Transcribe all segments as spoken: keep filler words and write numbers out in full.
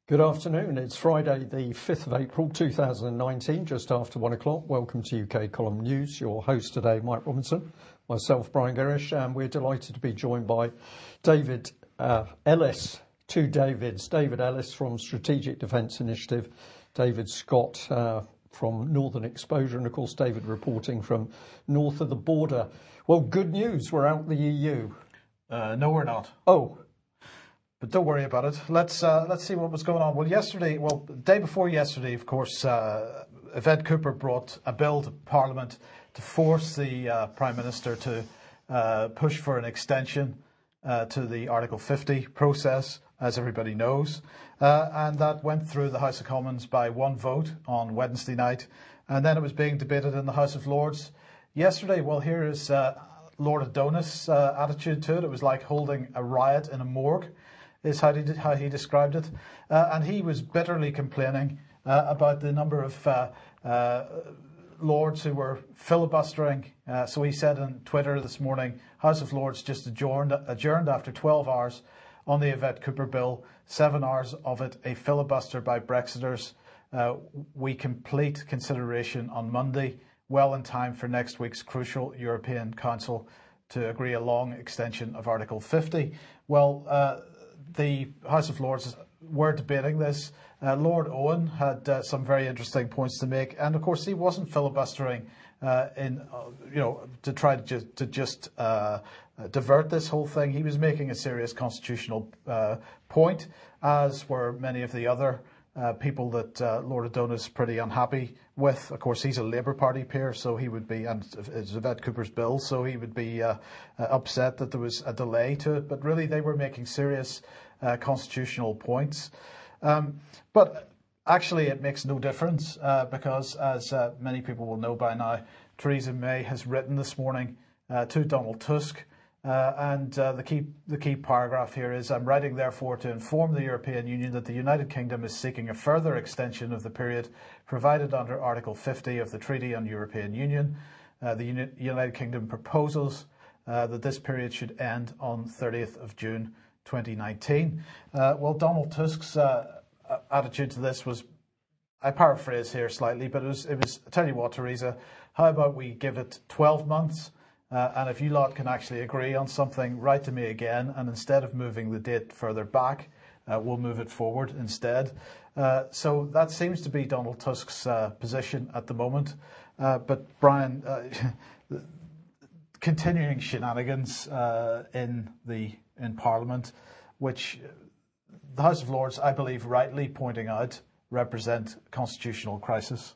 Good afternoon. It's Friday, the fifth of April, two thousand nineteen, just after one o'clock. Welcome to U K Column News. Your host today, Mike Robinson, myself, Brian Gerrish, and we're delighted to be joined by David uh, Ellis, two Davids. David Ellis from Strategic Defence Initiative, David Scott uh, from Northern Exposure, and of course David reporting from north of the border. Well, good news, we're out the E U. Uh, no, we're not. Oh. But don't worry about it. Let's uh, let's see what was going on. Well, yesterday, well, the day before yesterday, of course, uh, Yvette Cooper brought a bill to Parliament to force the uh, Prime Minister to uh, push for an extension uh, to the Article fifty process, as everybody knows. Uh, and that went through the House of Commons by one vote on Wednesday night. And then it was being debated in the House of Lords yesterday. Well, here is uh, Lord Adonis' uh, attitude to it. It was like holding a riot in a morgue, is how he, did, how he described it. Uh, and he was bitterly complaining uh, about the number of uh, uh, Lords who were filibustering. Uh, so he said on Twitter this morning, House of Lords just adjourned, adjourned after twelve hours on the Yvette Cooper bill, seven hours of it a filibuster by Brexiters. Uh, we complete consideration on Monday, well in time for next week's crucial European Council to agree a long extension of Article fifty. Well, uh, the House of Lords were debating this. Uh, Lord Owen had uh, some very interesting points to make, and of course he wasn't filibustering uh, in, uh, you know, to try to just, to just uh, divert this whole thing. He was making a serious constitutional uh, point, as were many of the other uh, people that uh, Lord Adonis is pretty unhappy with. Of course, he's a Labour Party peer, so he would be, and it's Yvette Cooper's bill, so he would be uh, uh, upset that there was a delay to it. But really, they were making serious uh, constitutional points. Um, but actually, it makes no difference uh, because, as uh, many people will know by now, Theresa May has written this morning uh, to Donald Tusk. Uh, and uh, the key the key paragraph here is, I'm writing therefore to inform the European Union that the United Kingdom is seeking a further extension of the period provided under Article fifty of the Treaty on European Union. Uh, the Uni- United Kingdom proposes uh, that this period should end on thirtieth of June twenty nineteen. Uh, well, Donald Tusk's uh, attitude to this was, I paraphrase here slightly, but it was, it was, I tell you what, Theresa, how about we give it twelve months? Uh, and if you lot can actually agree on something, write to me again, and instead of moving the date further back, uh, we'll move it forward instead. Uh, so that seems to be Donald Tusk's uh, position at the moment. Uh, but Brian, uh, continuing shenanigans uh, in the in Parliament, which the House of Lords, I believe, rightly pointing out, represent constitutional crisis.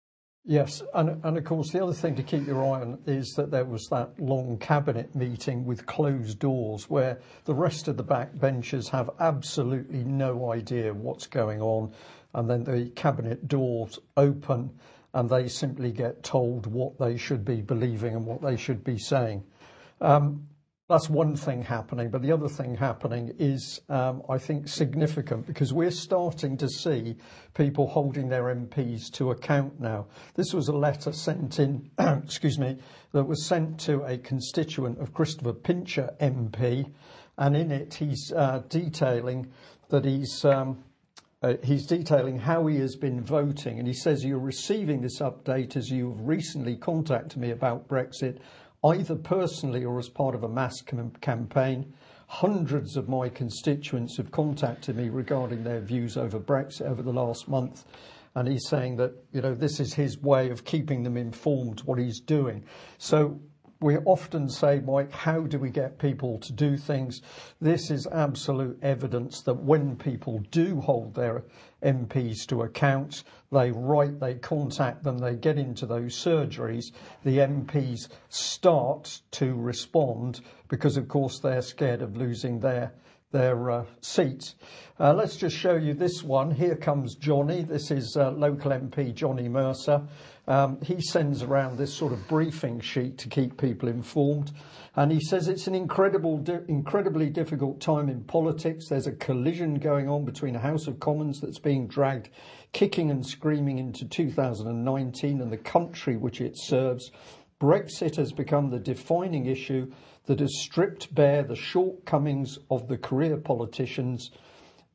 Yes, and, and of course the other thing to keep your eye on is that there was that long cabinet meeting with closed doors where the rest of the backbenchers have absolutely no idea what's going on, and then the cabinet doors open and they simply get told what they should be believing and what they should be saying. Um, That's one thing happening, but the other thing happening is, um, I think, significant because we're starting to see people holding their M Ps to account now. This was a letter sent in, excuse me, that was sent to a constituent of Christopher Pincher M P, and in it he's uh, detailing that he's um, uh, he's detailing how he has been voting, and he says, "You're receiving this update as you've recently contacted me about Brexit, either personally or as part of a mass cam- campaign. Hundreds of my constituents have contacted me regarding their views over Brexit over the last month." And he's saying that, you know, this is his way of keeping them informed what he's doing. So we often say, Mike, how do we get people to do things? This is absolute evidence that when people do hold their M Ps to account, they write, they contact them, they get into those surgeries, the M Ps start to respond because, of course, they're scared of losing their their uh, seats. Uh, let's just show you this one. Here comes Johnny. This is uh, local M P Johnny Mercer. Um, he sends around this sort of briefing sheet to keep people informed. And he says it's an incredible, di- incredibly difficult time in politics. There's a collision going on between a House of Commons that's being dragged kicking and screaming into two thousand nineteen and the country which it serves. Brexit has become the defining issue that has stripped bare the shortcomings of the career politicians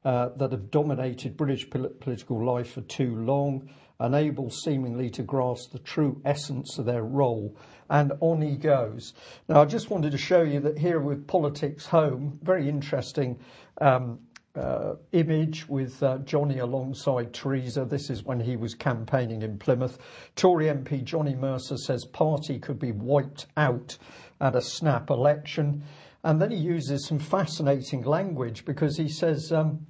uh, that have dominated British pol- political life for too long, unable seemingly to grasp the true essence of their role. And on he goes. Now, I just wanted to show you that here with Politics Home, very interesting um, uh, image with uh, Johnny alongside Theresa. This is when he was campaigning in Plymouth. Tory M P Johnny Mercer says party could be wiped out at a snap election. And then he uses some fascinating language because he says, um,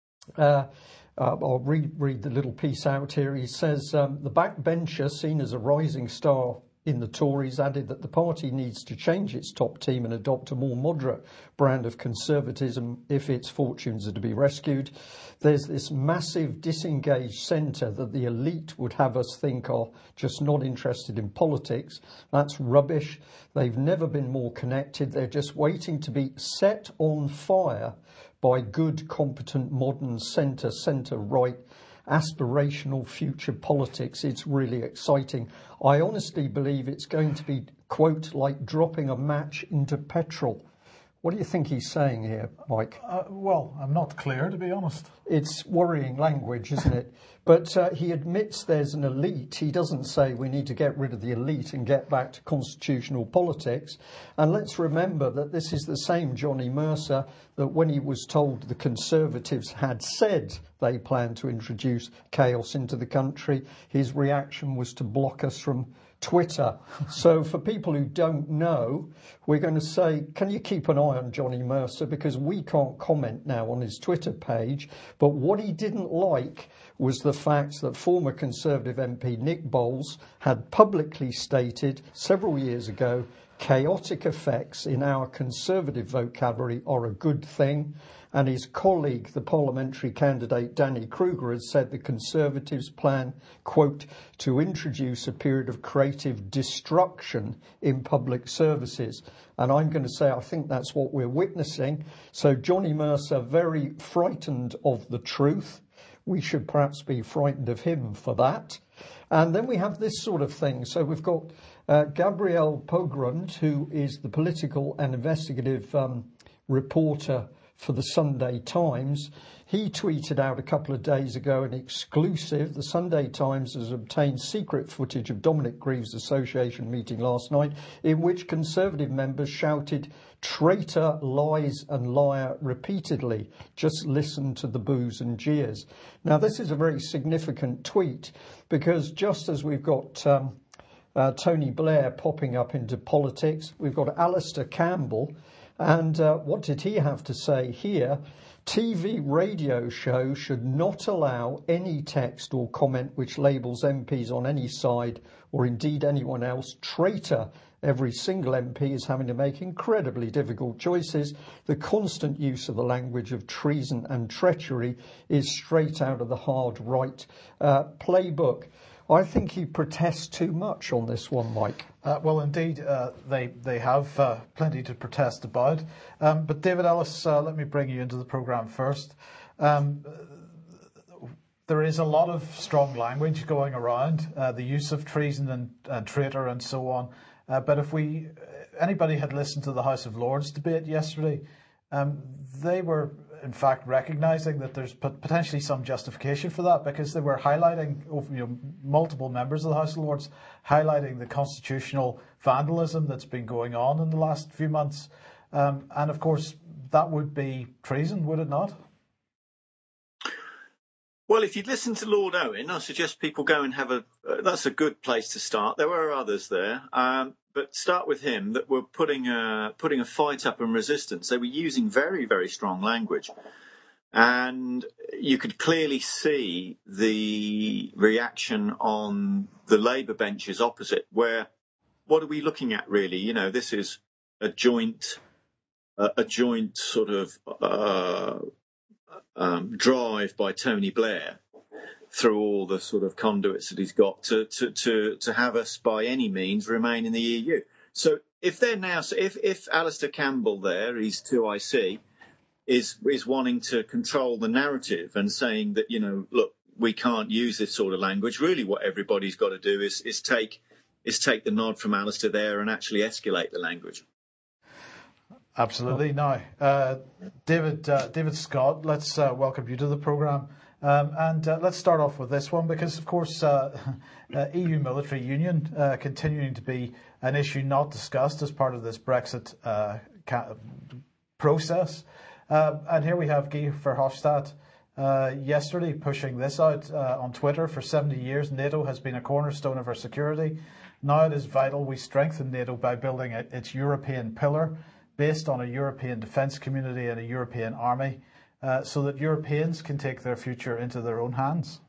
uh, uh, I'll read, read the little piece out here. He says, um, the backbencher, seen as a rising star in the Tories, added that the party needs to change its top team and adopt a more moderate brand of conservatism if its fortunes are to be rescued. There's this massive disengaged centre that the elite would have us think are just not interested in politics. That's rubbish. They've never been more connected. They're just waiting to be set on fire by good, competent, modern centre, centre-right aspirational future politics. It's really exciting. I honestly believe it's going to be, quote, like dropping a match into petrol. What do you think he's saying here, Mike? Uh, well, I'm not clear, to be honest. It's worrying language, isn't it? But uh, he admits there's an elite. He doesn't say we need to get rid of the elite and get back to constitutional politics. And let's remember that this is the same Johnny Mercer that when he was told the Conservatives had said they planned to introduce chaos into the country, his reaction was to block us from Twitter. So for people who don't know, we're going to say, can you keep an eye on Johnny Mercer, because we can't comment now on his Twitter page. But what he didn't like was the fact that former Conservative M P Nick Bowles had publicly stated several years ago, chaotic effects in our Conservative vocabulary are a good thing. And his colleague, the parliamentary candidate Danny Kruger, has said the Conservatives plan, quote, to introduce a period of creative destruction in public services. And I'm going to say I think that's what we're witnessing. So Johnny Mercer, very frightened of the truth. We should perhaps be frightened of him for that. And then we have this sort of thing. So we've got uh, Gabrielle Pogrund, who is the political and investigative um, reporter for the Sunday Times. He tweeted out a couple of days ago an exclusive. The Sunday Times has obtained secret footage of Dominic Grieve's association meeting last night, in which Conservative members shouted traitor, lies and liar repeatedly. Just listen to the boos and jeers. Now, this is a very significant tweet because just as we've got um, uh, Tony Blair popping up into politics, we've got Alistair Campbell. And uh, what did he have to say here? T V radio show should not allow any text or comment which labels M Ps on any side or indeed anyone else traitor. Every single M P is having to make incredibly difficult choices. The constant use of the language of treason and treachery is straight out of the hard right uh, playbook. I think he protests too much on this one, Mike. Uh, well, indeed, uh, they they have uh, plenty to protest about. Um, but David Ellis, uh, let me bring you into the programme first. Um, there is a lot of strong language going around, uh, the use of treason and, and traitor and so on. Uh, but if we, anybody had listened to the House of Lords debate yesterday, um, they were in fact recognising that there's potentially some justification for that, because they were highlighting, you know, multiple members of the House of Lords highlighting the constitutional vandalism that's been going on in the last few months. Um, and of course, that would be treason, would it not? Well, if you'd listen to Lord Owen, I suggest people go and have a, uh, that's a good place to start. There were others there, um, but start with him that were putting a, putting a fight up and resistance. They were using very, very strong language. And you could clearly see the reaction on the Labour benches opposite, where what are we looking at really? You know, this is a joint, uh, a joint sort of, uh, Um, drive by Tony Blair through all the sort of conduits that he's got to, to, to, to have us by any means remain in the E U. So if they're now, so if, if Alistair Campbell there, he's two I C, is, is wanting to control the narrative and saying that, you know, look, we can't use this sort of language. Really what everybody's got to do is, is take, is take the nod from Alistair there and actually escalate the language. Absolutely. Now, uh, David uh, David Scott, let's uh, welcome you to the programme. Um, and uh, let's start off with this one because, of course, uh, uh, E U military union uh, continuing to be an issue not discussed as part of this Brexit uh, ca- process. Uh, and here we have Guy Verhofstadt uh, yesterday pushing this out uh, on Twitter. For seventy years, NATO has been a cornerstone of our security. Now it is vital we strengthen NATO by building a, its European pillar based on a European defence community and a European army, uh, so that Europeans can take their future into their own hands.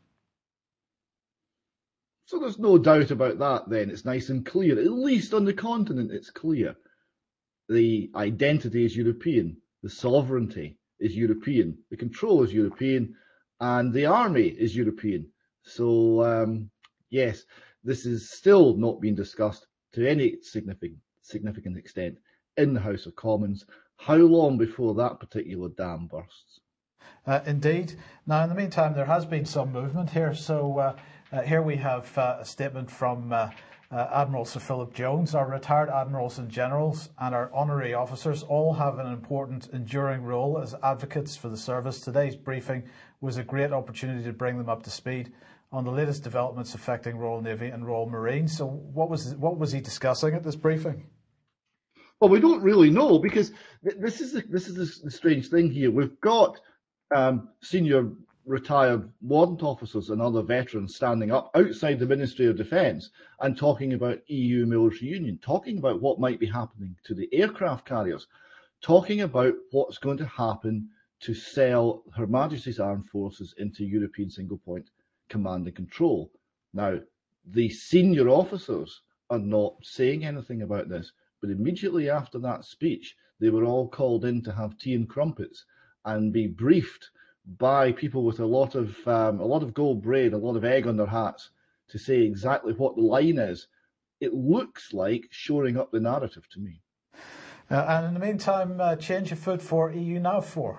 So there's no doubt about that then. It's nice and clear. At least on the continent it's clear. The identity is European. The sovereignty is European. The control is European. And the army is European. So, um, yes, this is still not being discussed to any significant, significant extent in the House of Commons. How long before that particular dam bursts? Uh, indeed. Now, in the meantime, there has been some movement here. So uh, uh, here we have uh, a statement from uh, uh, Admiral Sir Philip Jones. Our retired admirals and generals and our honorary officers all have an important, enduring role as advocates for the service. Today's briefing was a great opportunity to bring them up to speed on the latest developments affecting Royal Navy and Royal Marines. So what was what was he discussing at this briefing? Well, we don't really know because this is the, this is the strange thing here. We've got um, senior retired warrant officers and other veterans standing up outside the Ministry of Defence and talking about E U military union, talking about what might be happening to the aircraft carriers, talking about what's going to happen to sell Her Majesty's Armed Forces into European single point command and control. Now, the senior officers are not saying anything about this. But immediately after that speech, they were all called in to have tea and crumpets and be briefed by people with a lot of um, a lot of gold braid, a lot of egg on their hats to say exactly what the line is. It looks like shoring up the narrative to me. Uh, and in the meantime, uh, change of foot for E U NAVFOR.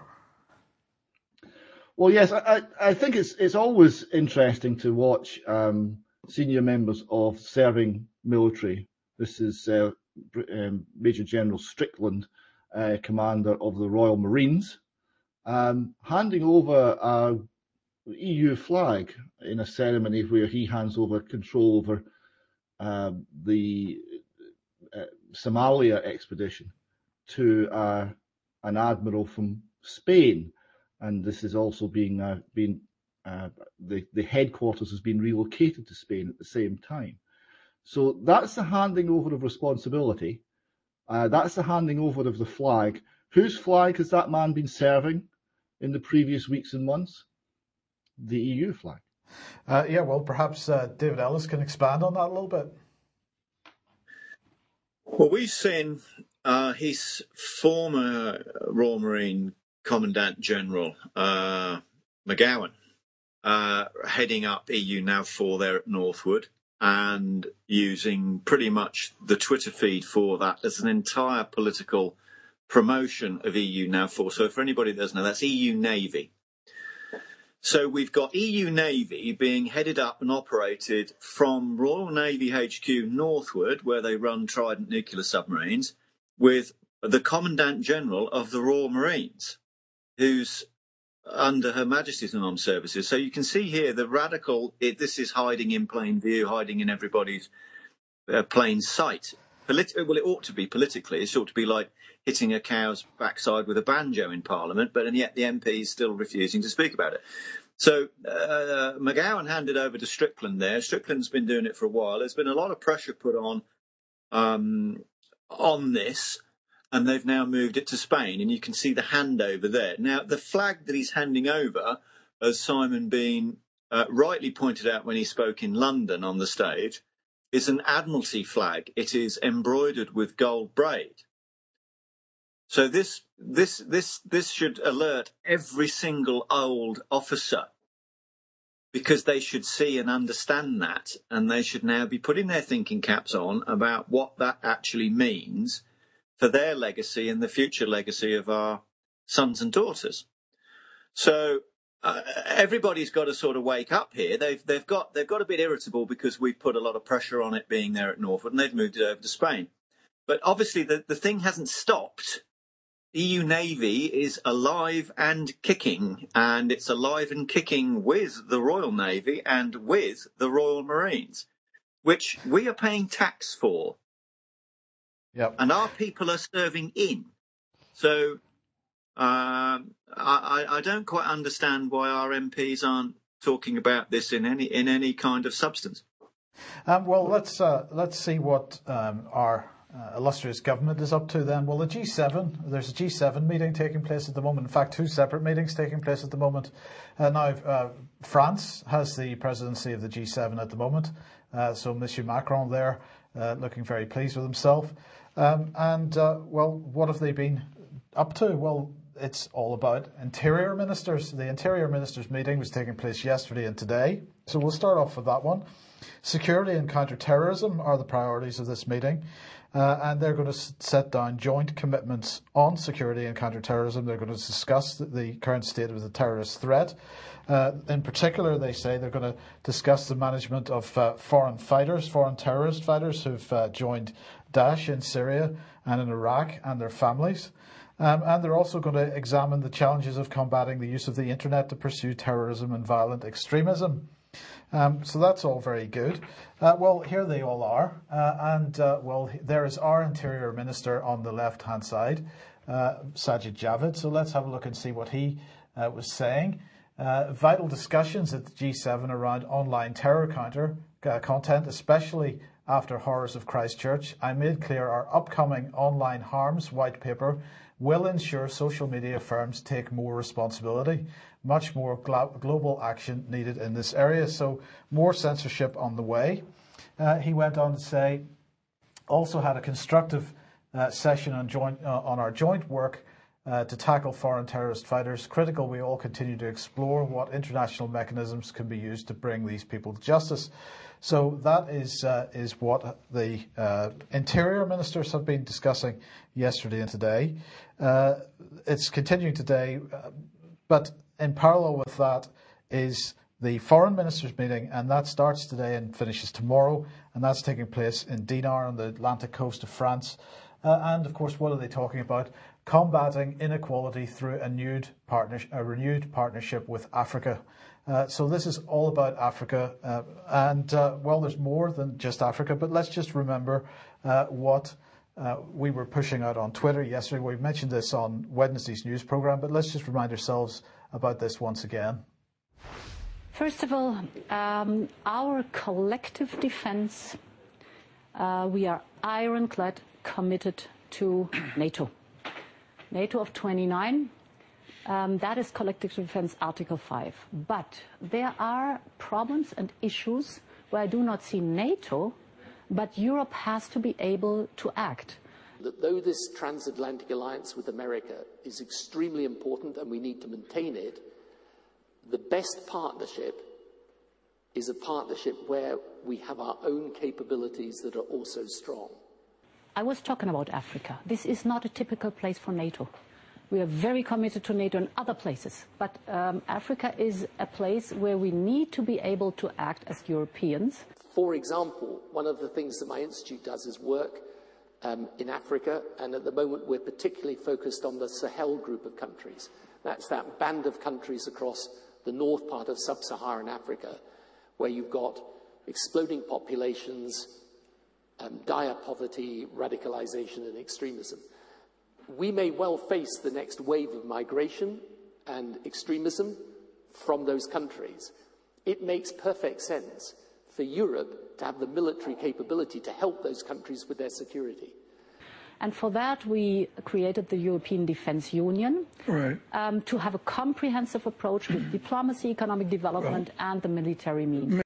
Well, yes, I, I think it's it's always interesting to watch um, senior members of serving military. This is uh, Um, Major General Strickland, uh, commander of the Royal Marines, um, handing over a E U flag in a ceremony where he hands over control over uh, the uh, Somalia expedition to uh, an admiral from Spain, and this is also being uh, being uh, the the headquarters has been relocated to Spain at the same time. So that's the handing over of responsibility. Uh, that's the handing over of the flag. Whose flag has that man been serving in the previous weeks and months? The E U flag. Uh, yeah, well, perhaps uh, David Ellis can expand on that a little bit. Well, we've seen uh, his former Royal Marine Commandant General, uh, McGowan, uh, heading up E U NAVFOR there at Northwood, and using pretty much the Twitter feed for that as an entire political promotion of E U NAVFOR. So for anybody that doesn't know, that's E U Navy. So we've got E U Navy being headed up and operated from Royal Navy H Q Northwood, where they run Trident nuclear submarines, with the Commandant General of the Royal Marines, who's under Her Majesty's Armed Services. So you can see here the radical, it, this is hiding in plain view, hiding in everybody's uh, plain sight. Polit- well, it ought to be politically. It ought to be like hitting a cow's backside with a banjo in Parliament, but and yet the M P is still refusing to speak about it. So uh, McGowan handed over to Strickland there. Strickland's been doing it for a while. There's been a lot of pressure put on um, on this, and they've now moved it to Spain, and you can see the handover there. Now, the flag that he's handing over, as Simon Bean uh, rightly pointed out when he spoke in London on the stage, is an Admiralty flag. It is embroidered with gold braid. So this this this this should alert every single old officer, because they should see and understand that, and they should now be putting their thinking caps on about what that actually means for their legacy and the future legacy of our sons and daughters. So uh, everybody's got to sort of wake up here. They've they've got they've got a bit irritable because we've put a lot of pressure on it being there at Northwood, and they've moved it over to Spain. But obviously the, the thing hasn't stopped E U Navy is alive and kicking, and it's alive and kicking with the Royal Navy and with the Royal Marines, which we are paying tax for. Yep. And our people are serving in. So um, I, I don't quite understand why our M Ps aren't talking about this in any in any kind of substance. Um, well, let's uh, let's see what um, our uh, illustrious government is up to then. Well, the G seven, there's a G seven meeting taking place at the moment. In fact, two separate meetings taking place at the moment. Uh, now, uh, France has the presidency of the G seven at the moment. Uh, so Monsieur Macron there, uh, looking very pleased with himself. Um, and, uh, well, what have they been up to? Well, it's all about interior ministers. The interior ministers meeting was taking place yesterday and today. So we'll start off with that one. Security and counter-terrorism are the priorities of this meeting. Uh, and they're going to s- set down joint commitments on security and counter-terrorism. They're going to discuss the, the current state of the terrorist threat. Uh, in particular, they say they're going to discuss the management of uh, foreign fighters, foreign terrorist fighters who've uh, joined Daesh in Syria and in Iraq and their families. Um, and they're also going to examine the challenges of combating the use of the internet to pursue terrorism and violent extremism. Um, so that's all very good. Uh, well, here they all are. Uh, and, uh, well, there is our Interior Minister on the left-hand side, uh, Sajid Javid. So let's have a look and see what he uh, was saying. Uh, vital discussions at the G seven around online terror counter uh, content, especially after horrors of Christchurch. I made clear our upcoming online harms white paper will ensure social media firms take more responsibility. Much more glo- global action needed in this area, so more censorship on the way. Uh, he went on to say, also had a constructive uh, session on, joint, uh, on our joint work uh, to tackle foreign terrorist fighters. Critical we all continue to explore what international mechanisms can be used to bring these people to justice. So that is uh, is what the uh, Interior Ministers have been discussing yesterday and today. Uh, it's continuing today, uh, but in parallel with that is the Foreign Ministers meeting, and that starts today and finishes tomorrow, and that's taking place in Dinard on the Atlantic coast of France. Uh, and of course, what are they talking about? Combating inequality through a renewed, partner- a renewed partnership with Africa. Uh, so this is all about Africa, uh, and uh, well, there's more than just Africa, but let's just remember uh, what uh, we were pushing out on Twitter yesterday. We mentioned this on Wednesday's news program, but let's just remind ourselves about this once again. First of all, um, our collective defense, uh, we are ironclad committed to NATO. NATO of twenty-nine. Um, that is Collective Defense Article five. But there are problems and issues where I do not see NATO, but Europe has to be able to act. That though this transatlantic alliance with America is extremely important and we need to maintain it, the best partnership is a partnership where we have our own capabilities that are also strong. I was talking about Africa. This is not a typical place for NATO. We are very committed to NATO in other places, but um, Africa is a place where we need to be able to act as Europeans. For example, one of the things that my institute does is work um, in Africa, and at the moment we're particularly focused on the Sahel group of countries. That's that band of countries across the north part of sub-Saharan Africa, where you've got exploding populations, um, dire poverty, radicalization and extremism. We may well face the next wave of migration and extremism from those countries. It makes perfect sense for Europe to have the military capability to help those countries with their security. And for that, we created the European Defence Union, right. um, to have a comprehensive approach with diplomacy, economic development, right. and the military means.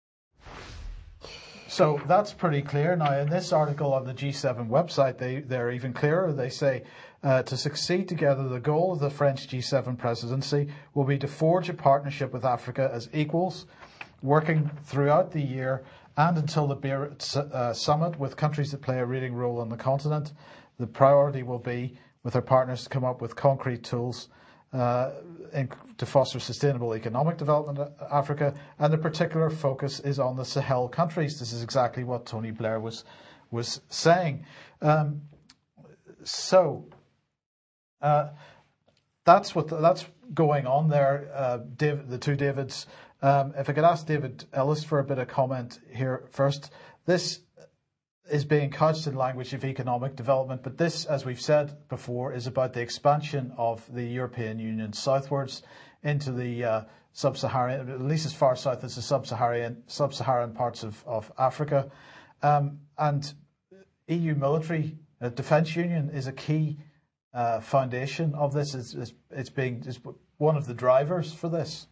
So that's pretty clear. Now, in this article on the G seven website, they, they're even clearer. They say, uh, to succeed together, the goal of the French G seven presidency will be to forge a partnership with Africa as equals, working throughout the year and until the Beirut uh, summit with countries that play a leading role on the continent. The priority will be, with our partners, to come up with concrete tools uh, in, to foster sustainable economic development in Africa, and the particular focus is on the Sahel countries. This is exactly what Tony Blair was was saying. Um, so, Uh, that's what the, that's going on there. Uh, David, the two Davids. Um, if I could ask David Ellis for a bit of comment here first. This is being couched in language of economic development, but this, as we've said before, is about the expansion of the European Union southwards into the uh, sub-Saharan, at least as far south as the sub-Saharan sub-Saharan parts of, of Africa. Um, and E U military uh, defence union is a key uh, foundation of this. It's, it's, it's being it's one of the drivers for this.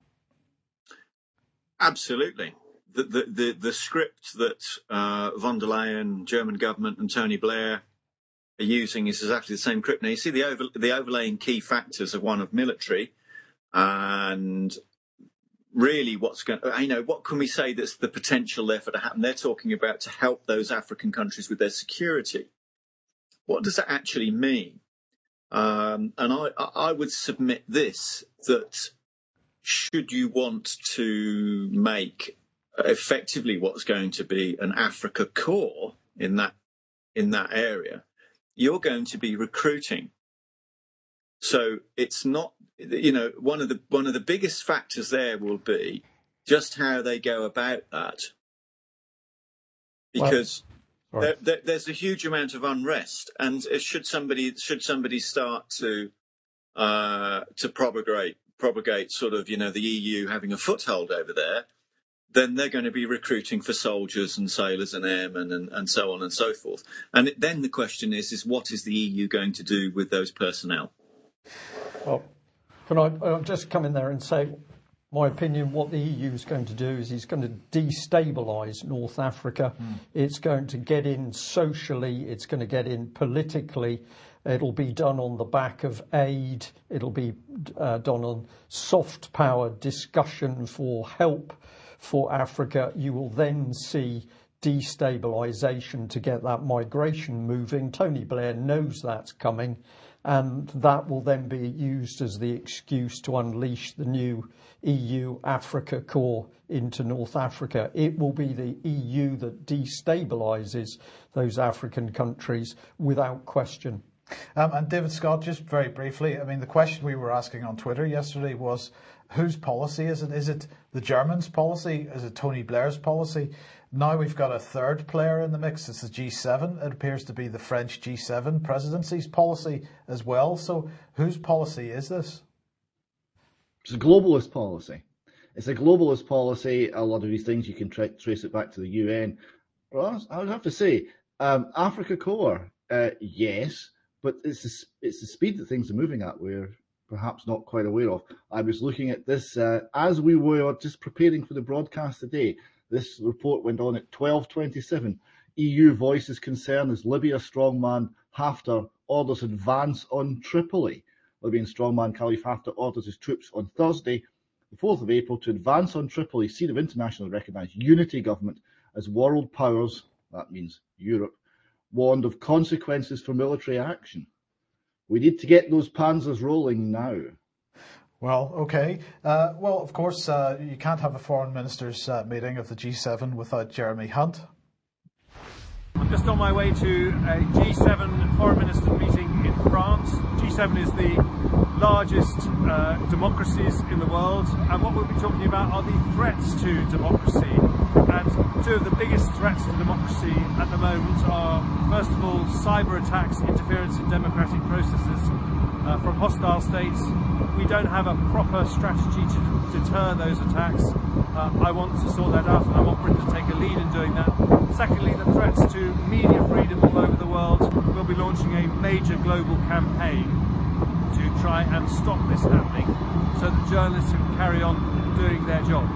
Absolutely. The, the, the, the script that uh, von der Leyen, German government, and Tony Blair are using is exactly the same script. Now, you see the, over, the overlaying key factors of one of military, and really what's going to, you know, what can we say that's the potential there for to happen? They're talking about to help those African countries with their security. What does that actually mean? Um, and I, I would submit this, that should you want to make effectively what's going to be an Africa core in that in that area, you're going to be recruiting. So it's not, you know, one of the one of the biggest factors there will be just how they go about that, because well, there, there, there's a huge amount of unrest, and should somebody should somebody start to uh, to propagate propagate sort of, you know, the E U having a foothold over there, then they're going to be recruiting for soldiers and sailors and airmen and, and so on and so forth. And it, then the question is, is what is the E U going to do with those personnel? Well, can I I'll just come in there and say, my opinion, what the E U is going to do is it's going to destabilise North Africa. Mm. It's going to get in socially. It's going to get in politically. It'll be done on the back of aid. It'll be uh, done on soft power discussion for help for Africa. You will then see destabilisation to get that migration moving. Tony Blair knows that's coming, and that will then be used as the excuse to unleash the new E U Africa Corps into North Africa. It will be the E U that destabilises those African countries without question. Um, and David Scott, just very briefly, I mean, the question we were asking on Twitter yesterday was, whose policy is it? Is it the Germans' policy? Is it Tony Blair's policy? Now we've got a third player in the mix. It's the G seven. It appears to be the French G seven presidency's policy as well. So whose policy is this? It's a globalist policy. It's a globalist policy. A lot of these things you can tra- trace it back to the U N. Well, I would have to say, um, Africa Corps, uh, yes, but it's the, it's the speed that things are moving at we're perhaps not quite aware of. I was looking at this uh, as we were just preparing for the broadcast today. This report went on at twelve twenty-seven. E U voices concern as Libya strongman Haftar orders advance on Tripoli. Libyan strongman Khalifa Haftar orders his troops on Thursday, the fourth of April, to advance on Tripoli, seat of internationally recognised unity government, as world powers, that means Europe, warned of consequences for military action. We need to get those panzers rolling now. Well, okay. Uh, well, of course, uh, you can't have a foreign ministers uh, meeting of the G seven without Jeremy Hunt. I'm just on my way to a G seven foreign minister meeting in France. G seven is the largest uh, democracies in the world, and what we'll be talking about are the threats to democracy. And two of the biggest threats to democracy at the moment are, first of all, cyber attacks, interference in democratic processes uh, from hostile states. We don't have a proper strategy to deter those attacks. Uh, I want to sort that out, and I want Britain to take a lead in doing that. Secondly, the threats to media freedom all over the world. We'll be launching a major global campaign to try and stop this happening so that journalists can carry on doing their job.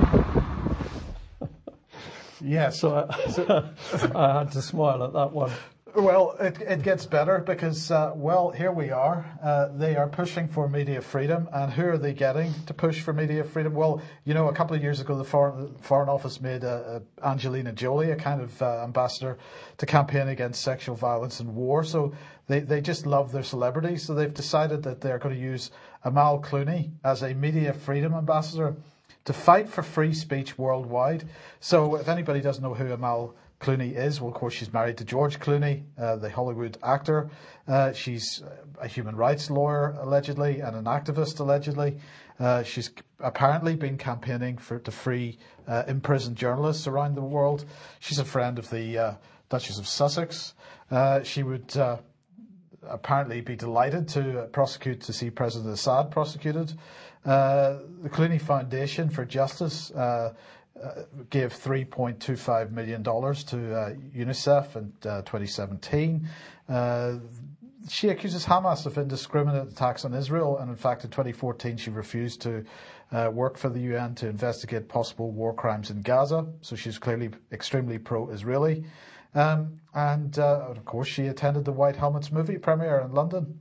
Yes. So I, I had to smile at that one. Well, it, it gets better because, uh, well, here we are. Uh, they are pushing for media freedom. And who are they getting to push for media freedom? Well, you know, a couple of years ago, the Foreign, Foreign Office made uh, Angelina Jolie a kind of uh, ambassador to campaign against sexual violence and war. So they, they just love their celebrities. So they've decided that they're going to use Amal Clooney as a media freedom ambassador to fight for free speech worldwide. So if anybody doesn't know who Amal Clooney is? Well, of course, she's married to George Clooney, uh, the Hollywood actor. Uh, she's a human rights lawyer, allegedly, and an activist, allegedly. Uh, she's apparently been campaigning for to free uh, imprisoned journalists around the world. She's a friend of the uh, Duchess of Sussex. Uh, she would uh, apparently be delighted to uh, prosecute, to see President Assad prosecuted. Uh, the Clooney Foundation for Justice uh, uh, gave three point two five million dollars to uh, UNICEF in uh, twenty seventeen. Uh, she accuses Hamas of indiscriminate attacks on Israel, and in fact in twenty fourteen she refused to uh, work for the U N to investigate possible war crimes in Gaza, so she's clearly extremely pro-Israeli. Um, and uh, of course she attended the White Helmets movie premiere in London.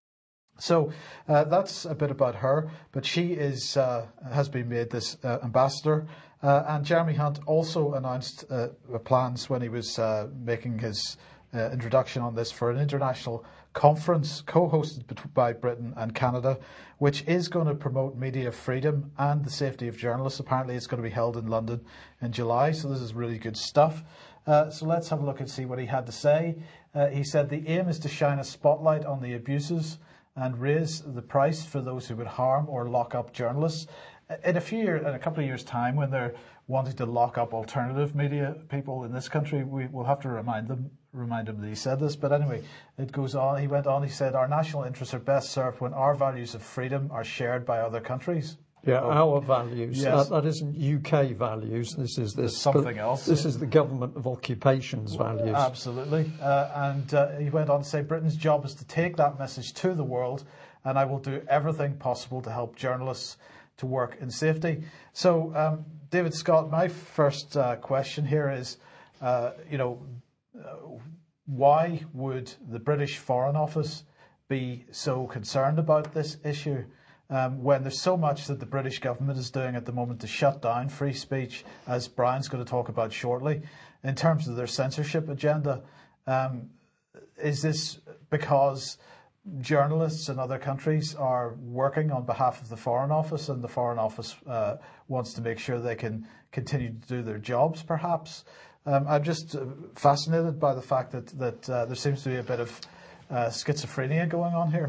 So uh, that's a bit about her, but she is uh, has been made this uh, ambassador. Uh, and Jeremy Hunt also announced uh, plans when he was uh, making his uh, introduction on this for an international conference co-hosted by Britain and Canada, which is going to promote media freedom and the safety of journalists. Apparently it's going to be held in London in July, so this is really good stuff. Uh, so let's have a look and see what he had to say. Uh, he said the aim is to shine a spotlight on the abuses and raise the price for those who would harm or lock up journalists. In a few years, in a couple of years' time, when they're wanting to lock up alternative media people in this country, we will have to remind them, remind them that he said this. But anyway, it goes on. He went on. He said, "Our national interests are best served when our values of freedom are shared by other countries." Yeah, oh, our values. Yes. That, that isn't U K values. This is this something else. This is the government of occupation's values. Absolutely. Uh, and uh, he went on to say, "Britain's job is to take that message to the world, and I will do everything possible to help journalists to work in safety." So, um, David Scott, my first uh, question here is, uh, you know, uh, why would the British Foreign Office be so concerned about this issue? Um, when there's so much that the British government is doing at the moment to shut down free speech, as Brian's going to talk about shortly, in terms of their censorship agenda. Um, is this because journalists in other countries are working on behalf of the Foreign Office, and the Foreign Office uh, wants to make sure they can continue to do their jobs, perhaps? Um, I'm just fascinated by the fact that, that uh, there seems to be a bit of uh, schizophrenia going on here.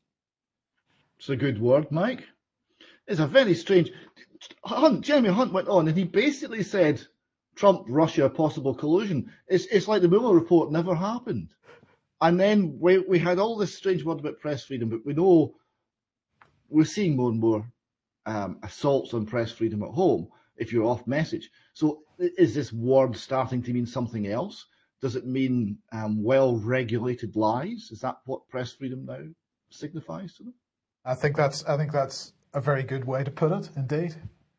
It's a good word, Mike. It's a very strange... Hunt, Jeremy Hunt went on and he basically said Trump, Russia, possible collusion. It's, it's like the Mueller report never happened. And then we, we had all this strange word about press freedom, but we know we're seeing more and more um, assaults on press freedom at home if you're off message. So is this word starting to mean something else? Does it mean um, well-regulated lies? Is that what press freedom now signifies to them? I think that's I think that's a very good way to put it, indeed.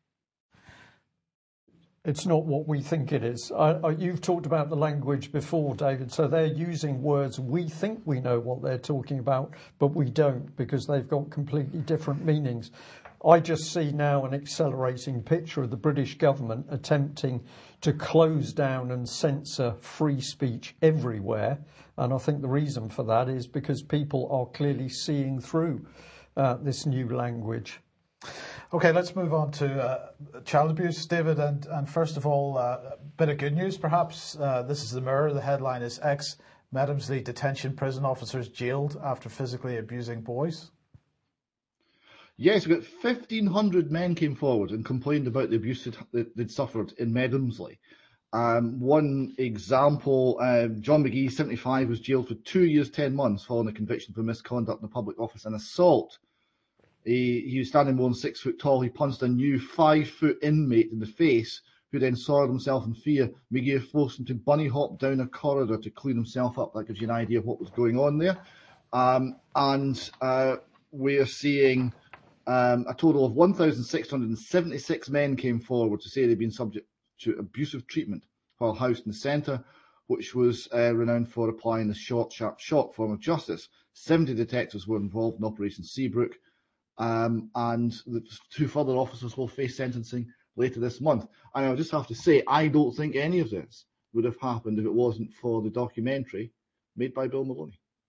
It's not what we think it is. I, I, you've talked about the language before, David, so they're using words we think we know what they're talking about, but we don't, because they've got completely different meanings. I just see now an accelerating picture of the British government attempting to close down and censor free speech everywhere, and I think the reason for that is because people are clearly seeing through uh, this new language. Okay, let's move on to uh, child abuse, David. And, and first of all, uh, a bit of good news, perhaps. Uh, this is the Mirror. The headline is ex-Medemsley detention prison officers jailed after physically abusing boys. Yes, we've got fifteen hundred men came forward and complained about the abuse that they'd suffered in Medemsley. Um, one example, uh, John McGee, seventy-five, was jailed for two years, ten months following a conviction for misconduct in a public office and assault. He, he was standing more than six foot tall. He punched a new five-foot inmate in the face, who then soiled himself in fear. McGee forced him to bunny hop down a corridor to clean himself up. That gives you an idea of what was going on there. Um, and uh, we are seeing um, a total of one thousand six hundred seventy-six men came forward to say they'd been subject to abusive treatment while housed in the centre, which was uh, renowned for applying the short, sharp, short form of justice. seventy detectives were involved in Operation Seabrook. Um, and the two further officers will face sentencing later this month. And I just have to say, I don't think any of this would have happened if it wasn't for the documentary made by Bill Maloney.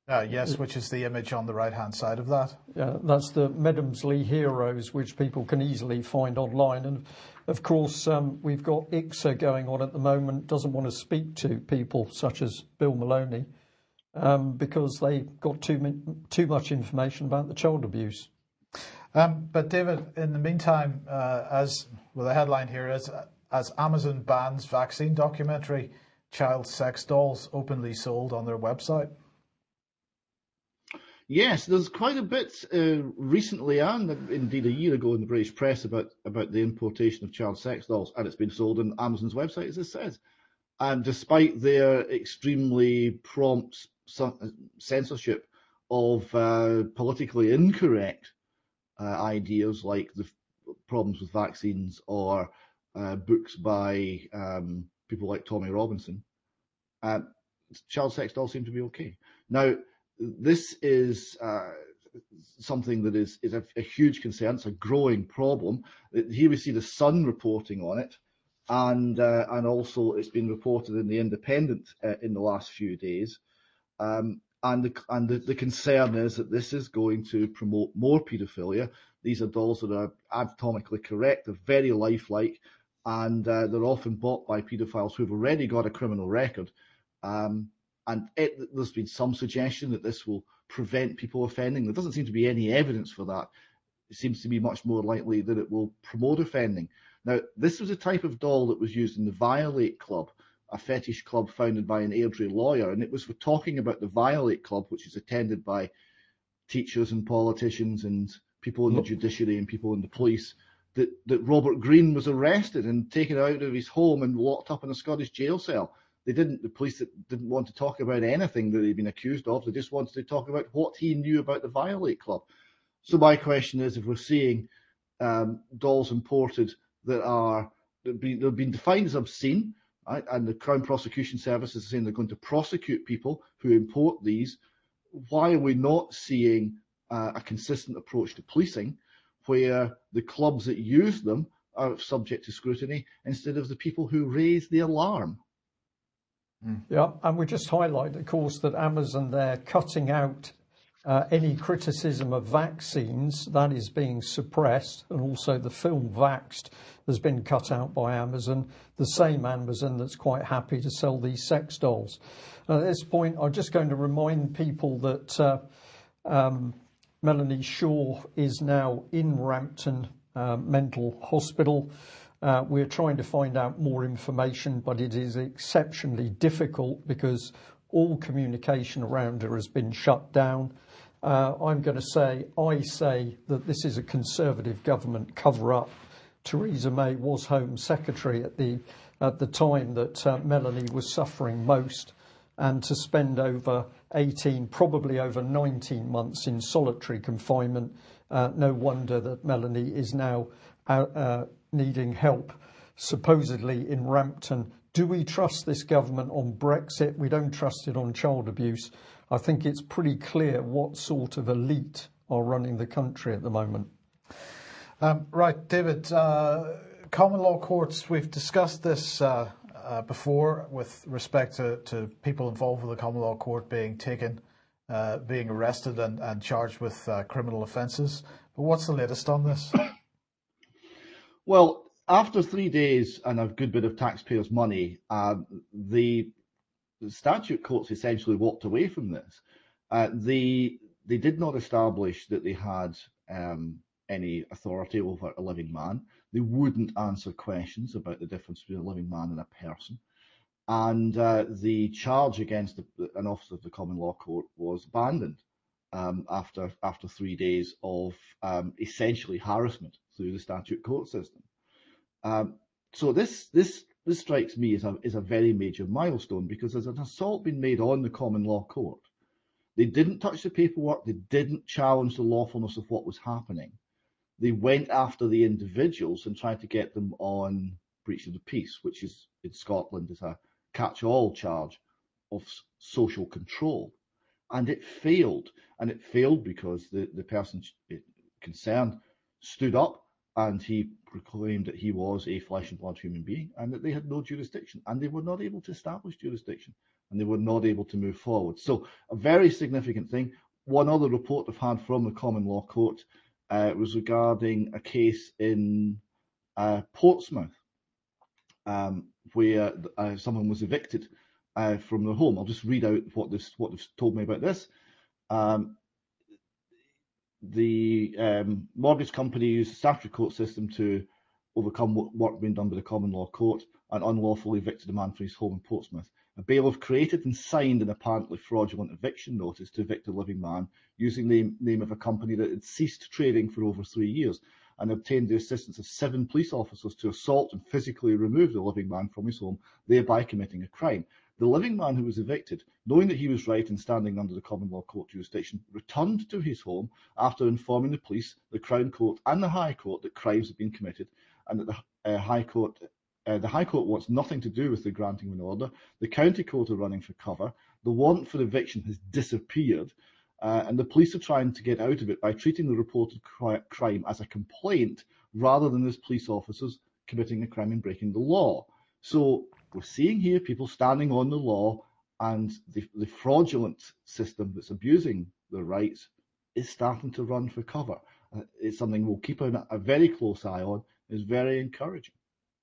Uh, yes, which is the image on the right-hand side of that. Yeah, that's the Medhamsley Heroes, which people can easily find online. And of course, um, we've got I C S A going on at the moment, doesn't want to speak to people such as Bill Maloney um, because they got too, too much information about the child abuse. Um, but David, in the meantime, uh, as well, the headline here is, as Amazon bans vaccine documentary, child sex dolls openly sold on their website. Yes, there's quite a bit uh, recently, and indeed a year ago in the British press, about, about the importation of child sex dolls, and it's been sold on Amazon's website, as it says. And despite their extremely prompt censorship of uh, politically incorrect uh, ideas like the problems with vaccines or uh, books by um, people like Tommy Robinson, uh, child sex dolls seem to be okay. Now, this is uh, something that is, is a, a huge concern. It's a growing problem. Here we see the Sun reporting on it, and uh, and also it's been reported in the Independent uh, in the last few days. Um, and the, and the, the concern is that this is going to promote more paedophilia. These are dolls that are anatomically correct, they're very lifelike, and uh, they're often bought by paedophiles who've already got a criminal record. Um, And it, there's been some suggestion that this will prevent people offending. There doesn't seem to be any evidence for that. It seems to be much more likely that it will promote offending. Now, this was a type of doll that was used in the Violate Club, a fetish club founded by an Airdrie lawyer, and it was for talking about the Violate Club, which is attended by teachers and politicians and people in the judiciary and people in the police, that, that Robert Greene was arrested and taken out of his home and locked up in a Scottish jail cell. They didn't, the police didn't want to talk about anything that he'd been accused of. They just wanted to talk about what he knew about the Violate Club. So my question is, if we're seeing um, dolls imported that are, that be, they've been defined as obscene, right, and the Crown Prosecution Service is saying they're going to prosecute people who import these, why are we not seeing uh, a consistent approach to policing where the clubs that use them are subject to scrutiny instead of the people who raise the alarm? Yeah, and we just highlight, of course, that Amazon, they're cutting out uh, any criticism of vaccines. That is being suppressed, and also the film Vaxxed has been cut out by Amazon, the same Amazon that's quite happy to sell these sex dolls. And at this point, I'm just going to remind people that uh, um, Melanie Shaw is now in Rampton uh, Mental Hospital. Uh, we're trying to find out more information, but it is exceptionally difficult because all communication around her has been shut down. Uh, I'm going to say, I say that this is a Conservative government cover-up. Theresa May was Home Secretary at the at the time that uh, Melanie was suffering most, and to spend over eighteen, probably over nineteen months in solitary confinement, uh, no wonder that Melanie is now out, uh, needing help, supposedly in Rampton. Do we trust this government on Brexit? We don't trust it on child abuse. I think it's pretty clear what sort of elite are running the country at the moment. Um, right, David, uh, common law courts, we've discussed this uh, uh, before with respect to, to people involved with the common law court being taken, uh, being arrested and, and charged with uh, criminal offences. But what's the latest on this? Well, after three days and a good bit of taxpayers' money, um, the, the statute courts essentially walked away from this. Uh, the, they did not establish that they had um, any authority over a living man. They wouldn't answer questions about the difference between a living man and a person. And uh, the charge against the, an officer of the common law court was abandoned um, after after three days of um, essentially harassment through the statute court system. Um, so this this this strikes me as a is a very major milestone, because there's an assault being made on the common law court. They didn't touch the paperwork. They didn't challenge the lawfulness of what was happening. They went after the individuals and tried to get them on breach of the peace, which is in Scotland is a catch-all charge of social control. And it failed. And it failed because the, the person concerned stood up and he proclaimed that he was a flesh and blood human being and that they had no jurisdiction. And they were not able to establish jurisdiction. and they were not able to move forward. So a very significant thing. One other report I've had from the Common Law Court uh, was regarding a case in uh, Portsmouth, um, where uh, someone was evicted uh, from their home. I'll just read out what this what they've told me about this. Um, the um, mortgage company used the statutory court system to overcome work being done by the Common Law Court and unlawfully evicted a man from his home in Portsmouth. A bailiff created and signed an apparently fraudulent eviction notice to evict a living man using the name of a company that had ceased trading for over three years and obtained the assistance of seven police officers to assault and physically remove the living man from his home, thereby committing a crime. The living man who was evicted, knowing that he was right in standing under the Common Law Court jurisdiction, returned to his home after informing the police, the Crown Court and the High Court that crimes had been committed and that the uh, High Court Uh, the High Court wants nothing to do with the granting of an order. The County Court are running for cover. The warrant for eviction has disappeared, uh, and the police are trying to get out of it by treating the reported cri- crime as a complaint rather than as police officers committing a crime and breaking the law. So we're seeing here people standing on the law, and the, the fraudulent system that's abusing their rights is starting to run for cover. Uh, it's something we'll keep a, a very close eye on. It's very encouraging.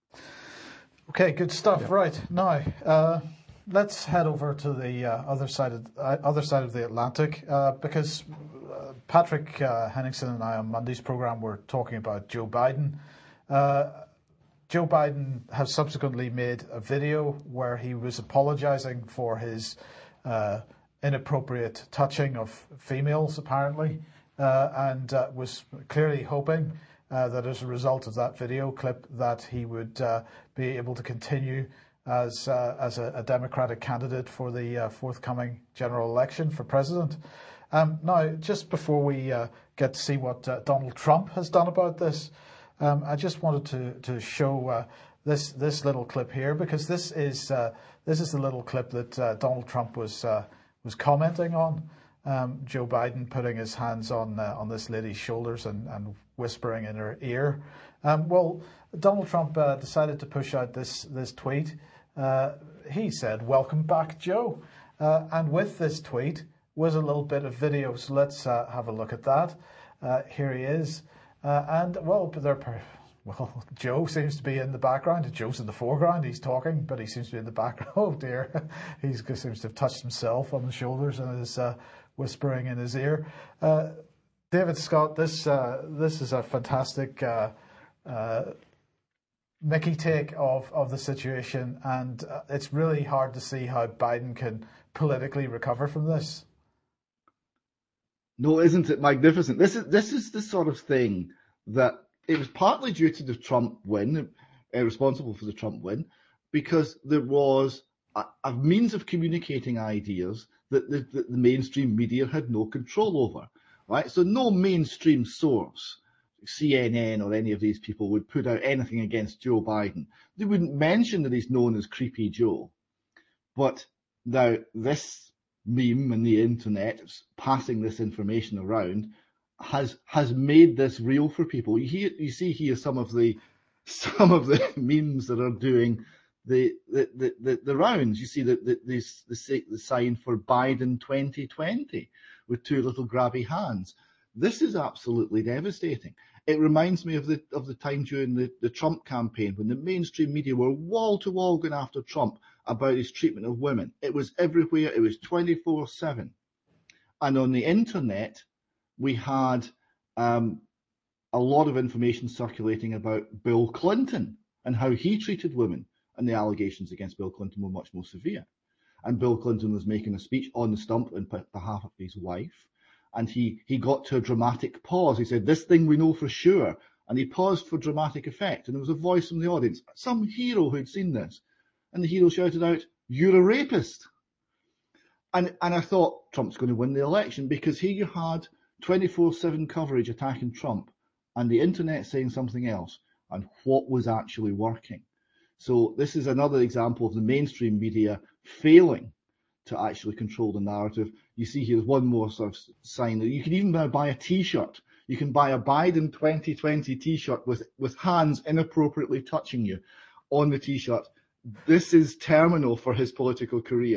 Okay, good stuff. Yeah. Right now, uh, let's head over to the uh, other side of uh, other side of the Atlantic uh, because uh, Patrick uh, Henningsen and I on Monday's program were talking about Joe Biden. Uh, Joe Biden has subsequently made a video where he was apologising for his uh, inappropriate touching of females, apparently, uh, and uh, was clearly hoping Uh, that as a result of that video clip that he would uh, be able to continue as uh, as a, a Democratic candidate for the uh, forthcoming general election for president. Um, now, just before we uh, get to see what uh, Donald Trump has done about this, um, I just wanted to to show uh, this this little clip here, because this is uh, this is the little clip that uh, Donald Trump was uh, was commenting on. Um, Joe Biden putting his hands on uh, on this lady's shoulders and, and whispering in her ear. Um, well, Donald Trump uh, decided to push out this this tweet. Uh, he said, "Welcome back, Joe," uh, and with this tweet was a little bit of video. So let's uh, have a look at that. Uh, here he is, uh, and well, they're. Well, Joe seems to be in the background. Joe's in the foreground. He's talking, but he seems to be in the background. Oh dear, he seems to have touched himself on the shoulders and is uh, whispering in his ear. Uh, David Scott, this uh, this is a fantastic uh, uh, Mickey take of, of the situation, and uh, it's really hard to see how Biden can politically recover from this. No, isn't it magnificent? This is this is the sort of thing that it was partly due to the Trump win, uh, responsible for the Trump win, because there was a, a means of communicating ideas that the, that the mainstream media had no control over, right? So no mainstream source, C N N or any of these people, would put out anything against Joe Biden. They wouldn't mention that he's known as Creepy Joe. But now this meme and the internet passing this information around has has made this real for people. You hear, you see here some of the some of the memes that are doing the the the, the, the rounds. You see the the, the the the sign for Biden twenty twenty with two little grabby hands. This is absolutely devastating. It reminds me of the of the time during the, the Trump campaign when the mainstream media were wall to wall going after Trump about his treatment of women. It was everywhere. It was twenty-four seven. And on the internet, we had um, a lot of information circulating about Bill Clinton and how he treated women, and the allegations against Bill Clinton were much more severe. And Bill Clinton was making a speech on the stump on behalf of his wife, and he, he got to a dramatic pause. He said, "This thing we know for sure," and he paused for dramatic effect, and there was a voice from the audience, some hero who'd seen this, and the hero shouted out, "You're a rapist." And, and I thought, Trump's going to win the election, because here you had twenty-four seven coverage attacking Trump and the internet saying something else, and what was actually working. So this is another example of the mainstream media failing to actually control the narrative. You see here's one more sort of sign that you can even buy a t-shirt. You can buy a Biden twenty twenty t-shirt with, with hands inappropriately touching you on the t-shirt. This is terminal for his political career.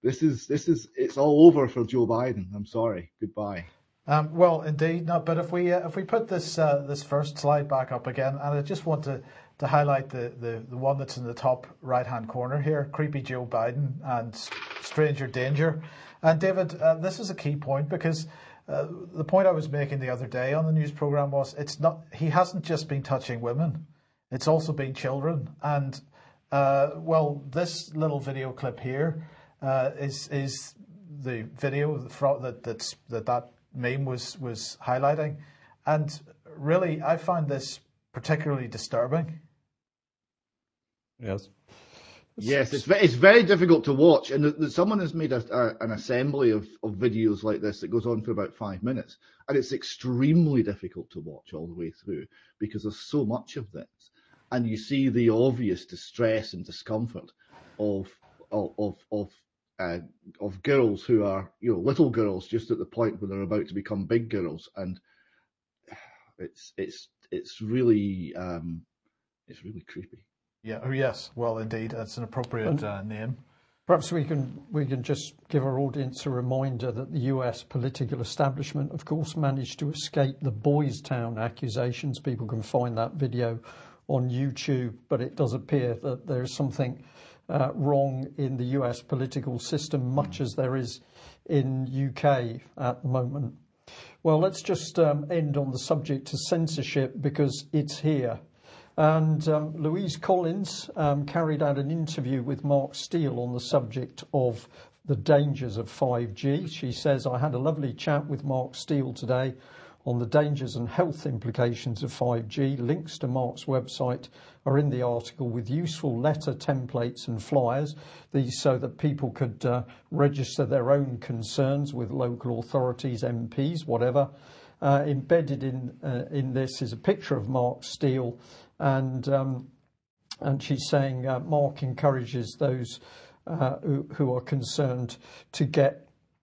this is this is it's all over for Joe Biden. I'm sorry. Goodbye. Um, well, indeed. No, but if we uh, if we put this uh, this first slide back up again, and I just want to, to highlight the, the, the one that's in the top right hand corner here, creepy Joe Biden and stranger danger. And David, uh, this is a key point because uh, the point I was making the other day on the news program was it's not he hasn't just been touching women, it's also been children. And uh, well, this little video clip here uh, is is the video that that's that that. meme was, was highlighting. And really, I found this particularly disturbing. Yes. Yes, it's very, it's very difficult to watch. And the, the, someone has made a, a, an assembly of, of videos like this that goes on for about five minutes. And it's extremely difficult to watch all the way through because there's so much of this. And you see the obvious distress and discomfort of of of, of Uh, of girls who are, you know, little girls just at the point where they're about to become big girls, and it's it's it's really um, it's really creepy. Yeah. Oh, yes. Well, indeed, that's an appropriate uh, name. Perhaps we can we can just give our audience a reminder that the U S political establishment, of course, managed to escape the Boys Town accusations. People can find that video on YouTube, but it does appear that there is something Uh, wrong in the U S political system, much as there is in U K at the moment. Well, let's just um, end on the subject of censorship because it's here. And um, Louise Collins um, carried out an interview with Mark Steele on the subject of the dangers of five G. She says, I had a lovely chat with Mark Steele today on the dangers and health implications of five G. Links to Mark's website are in the article with useful letter templates and flyers, these so that people could uh, register their own concerns with local authorities, M Ps, whatever. Uh, embedded in uh, in this is a picture of Mark Steele, and um, and she's saying uh, Mark encourages those uh, who, who are concerned to get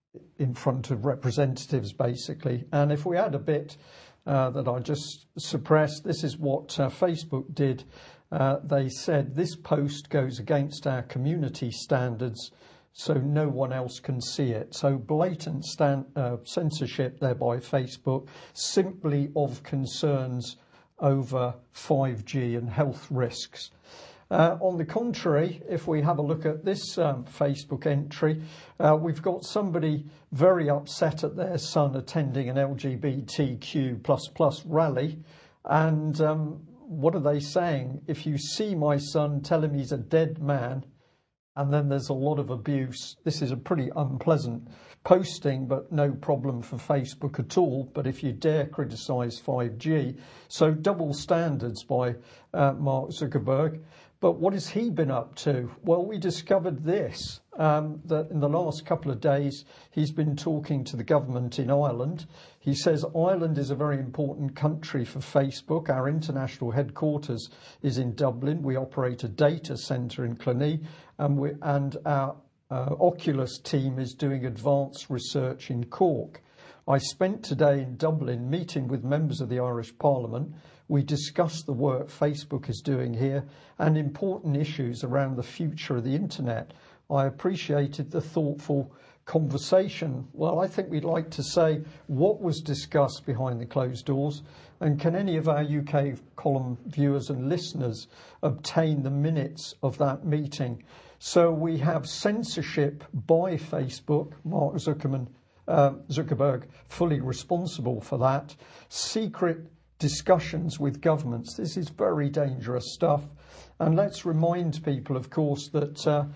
in front of representatives, basically. And if we add a bit uh, that I just suppressed, this is what uh, Facebook did. Uh, they said, this post goes against our community standards, so no one else can see it. So blatant stand, uh, censorship there by Facebook, simply of concerns over five G and health risks. Uh, on the contrary, if we have a look at this um, Facebook entry, uh, we've got somebody very upset at their son attending an L G B T Q plus plus rally. And um, what are they saying? If you see my son, tell him he's a dead man. And then there's a lot of abuse. This is a pretty unpleasant posting, but no problem for Facebook at all. But if you dare criticise five G, so double standards by uh, Mark Zuckerberg. But what has he been up to? Well, we discovered this, um, that in the last couple of days, he's been talking to the government in Ireland. He says Ireland is a very important country for Facebook. Our international headquarters is in Dublin. We operate a data centre in Cluny, and, we, and our uh, Oculus team is doing advanced research in Cork. I spent today in Dublin meeting with members of the Irish Parliament. We discussed the work Facebook is doing here and important issues around the future of the internet. I appreciated the thoughtful conversation. Well, I think we'd like to say what was discussed behind the closed doors, and can any of our U K column viewers and listeners obtain the minutes of that meeting? So we have censorship by Facebook, Mark Zuckerman, uh, Zuckerberg fully responsible for that, secret discussions with governments. This is very dangerous stuff. And let's remind people, of course, that uh,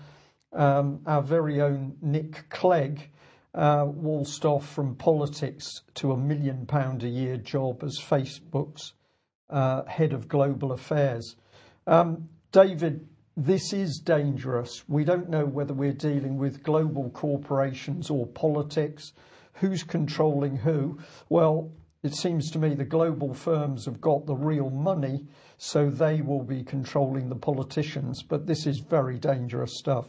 um, our very own Nick Clegg uh, waltzed off from politics to a million pound a year job as Facebook's uh, head of global affairs. Um, David, this is dangerous. We don't know whether we're dealing with global corporations or politics. Who's controlling who? Well, it seems to me the global firms have got the real money, so they will be controlling the politicians. But this is very dangerous stuff.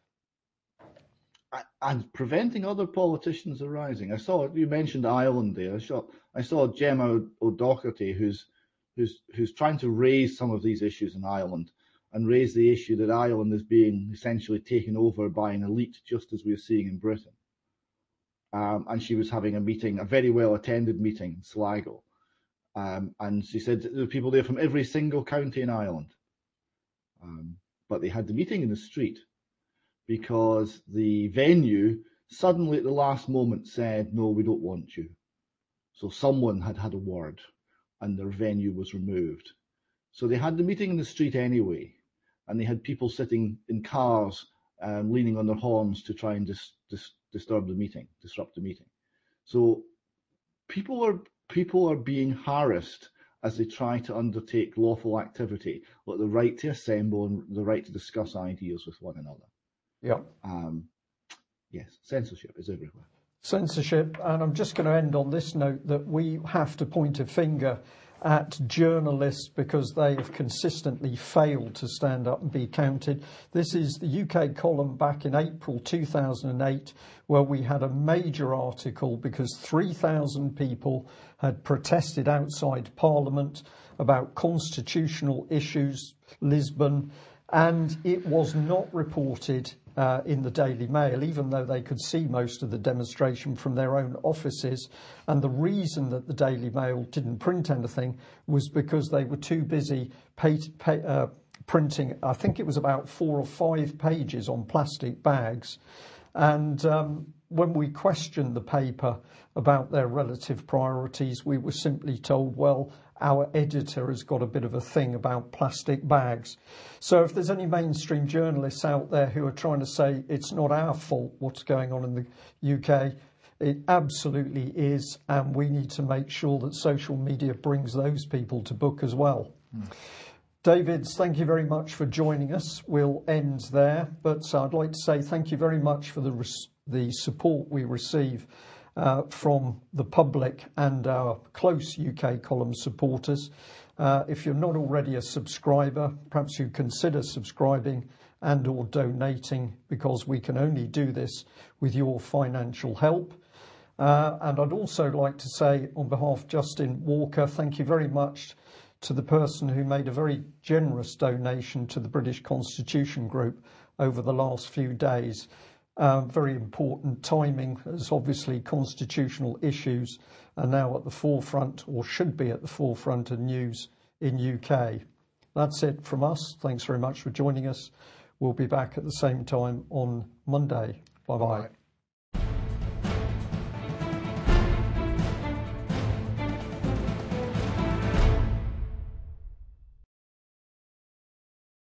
And preventing other politicians arising. I saw, you mentioned Ireland there. I saw, I saw Gemma O'Doherty, who's, who's, who's trying to raise some of these issues in Ireland. and raised the issue that Ireland is being essentially taken over by an elite, just as we're seeing in Britain. Um, and she was having a meeting, a very well-attended meeting in Sligo. Um, and she said there were people there from every single county in Ireland. Um, but they had the meeting in the street because the venue suddenly at the last moment said, no, we don't want you. So someone had had a word and their venue was removed. So they had the meeting in the street anyway, and they had people sitting in cars um, leaning on their horns to try and dis dis disturb the meeting, disrupt the meeting. So people are people are being harassed as they try to undertake lawful activity, like the right to assemble and the right to discuss ideas with one another. Yeah. Um, yes, censorship is everywhere. Censorship, and I'm just going to end on this note that we have to point a finger at journalists because they have consistently failed to stand up and be counted. This is the U K column back in April two thousand eight, where we had a major article because three thousand people had protested outside Parliament about constitutional issues, Lisbon, and it was not reported Uh, in the Daily Mail, even though they could see most of the demonstration from their own offices. And the reason that the Daily Mail didn't print anything was because they were too busy pay, pay, uh, printing, I think it was about four or five pages on plastic bags. And um, when we questioned the paper about their relative priorities, we were simply told, well, our editor has got a bit of a thing about plastic bags. So if there's any mainstream journalists out there who are trying to say it's not our fault what's going on in the U K, it absolutely is, and we need to make sure that social media brings those people to book as well. Mm. David, thank you very much for joining us. We'll end there, but I'd like to say thank you very much for the, the support we receive Uh, from the public and our close U K column supporters. Uh, if you're not already a subscriber, perhaps you consider subscribing and or donating, because we can only do this with your financial help. Uh, and I'd also like to say on behalf of Justin Walker, thank you very much to the person who made a very generous donation to the British Constitution Group over the last few days. Uh, very important timing, as obviously constitutional issues are now at the forefront, or should be at the forefront of news in U K. That's it from us. Thanks very much for joining us. We'll be back at the same time on Monday. Bye-bye.